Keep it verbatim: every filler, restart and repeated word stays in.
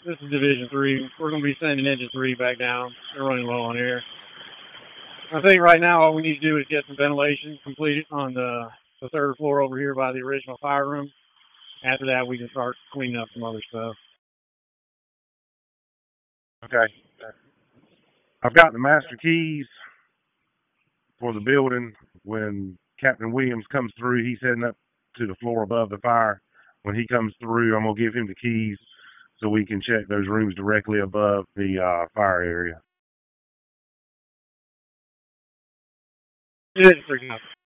This is Division Three. We're going to be sending Engine Three back down. They're running low on air. I think right now all we need to do is get some ventilation completed on the, the third floor over here by the original fire room. After that, we can start cleaning up some other stuff. Okay. I've got the master keys for the building. When Captain Williams comes through, he's heading up to the floor above the fire. When he comes through, I'm going to give him the keys so we can check those rooms directly above the uh, fire area. It is freaking out.